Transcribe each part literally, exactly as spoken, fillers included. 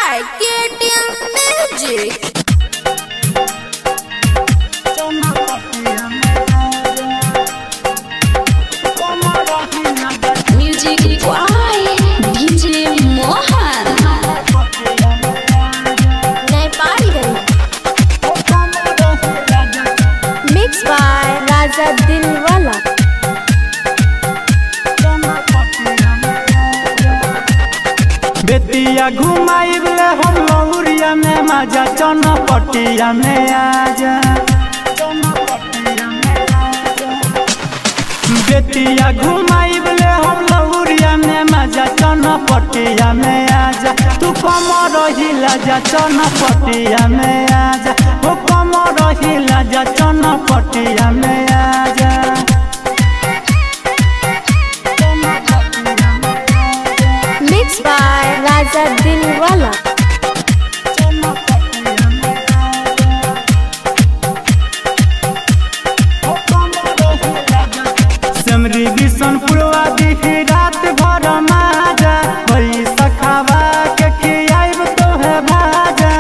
by K T M Music. Music by D J Mohan. Mixed by Raja Dilwala. Bettiah घुमाइबले हम लहुरिया में मजा चनपटिया में आजा। बेतिया घुमाइबले हम लहुरिया में मजा चनपटिया में आजा। तू कमर हिला जा चनपटिया में आजा। ओ कमर हिला जा चनपटिया में आजा। Mixed by Raja Dilwala. Semri बिशनपुरवा दिखी रात भर माजा। वही सखावा के खियाइब तोहे भाजा।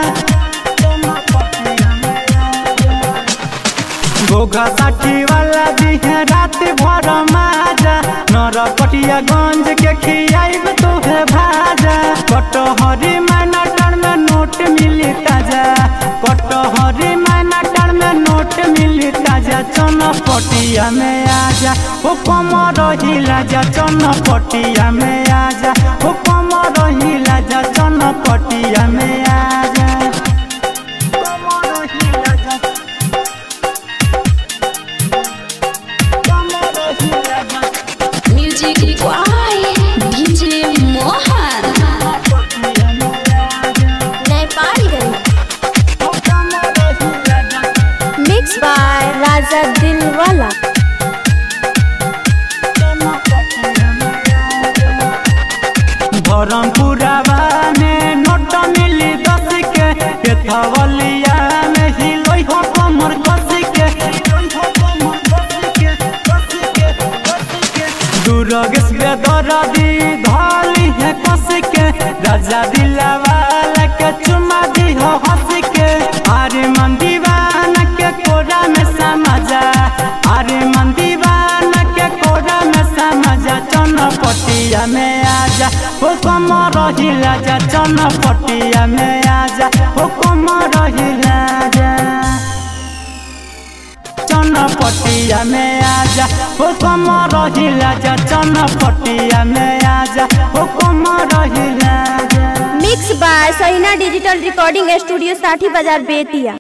घोघा साठी वाला दिखे रात भर माजा। नरपटिया गंज के खियाइब तोहे भाजा। कटहरी मैना टार में नोट मिली ताजा। कटहरी मैना टार में नोट मिली ताजा। चनपटिया में आजा। ओ कमर हिला जा चनपटिया में आजा। ओ कमर हिला जा चनपटिया में आजा। कमर हिला जा कमर हिला जा। Music by D J Mohan. Mixed by Raja Dilwala. धरमपुरवा में नोट मिली दस के। केथवलिया में हिलोई हो कमर कस के। दुर्गेश बेदरदी धली है कस के। राजा दिलवाला के चुमा दी हो हंस के। अरे मन दीवाना के कोरा में समझा। अरे मन दीवाना के कोरा में समझा। चनपटिया में आजा। ओ कमर हिला जा चनपटिया में आजा। ओ कमर हिला जा चनपटिया में आजा। ओ कमर हिला जा चनपटिया में आजा। ओ कमर हिला जा। Mixed by Sahina Digital Recording Studio साठी बाजार बेतिया।